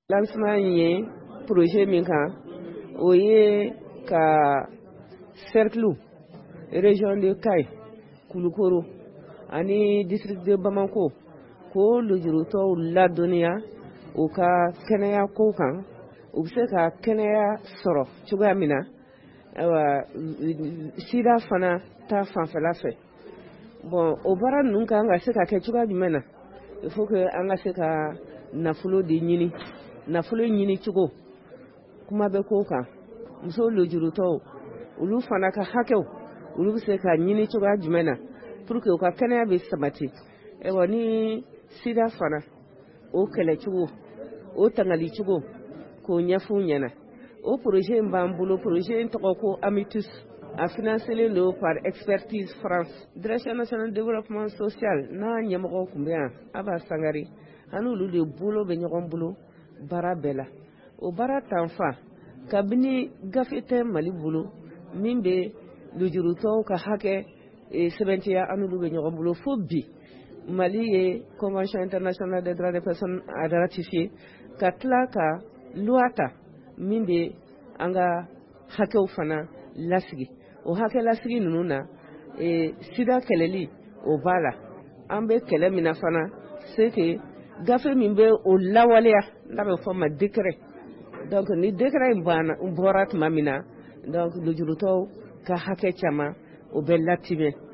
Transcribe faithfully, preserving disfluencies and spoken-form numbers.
lancement ye projet min kan o ye ka cercle région de Kayes Kulukoro ani district de Bamako ko lujurutɔw ladɔnniya u ka kɛnɛya ko kan u bɛ se ka kɛnɛya sɔrɔ cogoya min na ayiwa sida fana ta fanfɛla fɛ bon o baara ninnu kan ka se ka kɛ cogoya jumɛn na il faut que an ka se ka nafolo de ɲini nafolo ɲini cogo kuma bɛ ko kan muso lujurutɔw olu fana ka hakɛw olu bɛ se ka ɲini cogoya jumɛn na pour que u ka kɛnɛya bɛ sabati ayiwa ni sida fana o kɛlɛ cogo o tangali cogo k'o ɲɛf'u ɲɛna o projet in b'an bolo projet in tɔgɔ ko Amitus a financé don par Expertise France Direction nationale de développement social n'a ɲɛmɔgɔ tun bɛ yan Aba Sangare an n'olu de bolo bɛ ɲɔgɔn bolo baara bɛɛ la o baara tanfa kabini gafe tɛ Mali bolo min bɛ lujurutɔw ka hakɛ sɛbɛntiya an n'olu bɛ ɲɔgɔn bolo fo bi Mali ye Convention internationale des droits des personnes a ratifié ka tila ka loi ta min bɛ an ka hakɛw fana lasigi o hakɛ lasigi ninnu na sida kɛlɛli o b'a la an bɛ kɛlɛ min na fana c'est que gafe min bɛ o lawaleya n'a bɛ fɔ ma décret donc ni décret in bɔra tuma min na donc lujurutɔw ka hakɛ caman o bɛ latimɛ